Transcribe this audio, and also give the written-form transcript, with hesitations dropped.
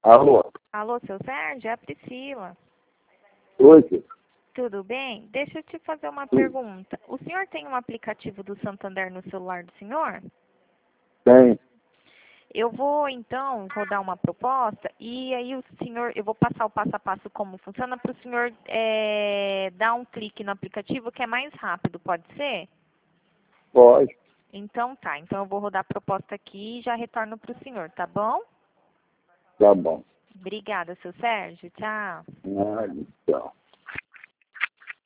Alô? Alô, seu Sérgio? É a Priscila. Oi, filho. Tudo bem? Deixa eu te fazer uma pergunta. O senhor tem um aplicativo do Santander no celular do senhor? Tem. Eu vou, então, rodar uma proposta e aí eu vou passar o passo a passo como funciona para o senhor dar um clique no aplicativo que é mais rápido, pode ser? Pode. Então tá, então eu vou rodar a proposta aqui e já retorno para o senhor, tá bom? Tá bom. Obrigada, seu Sérgio. Tchau. Tchau.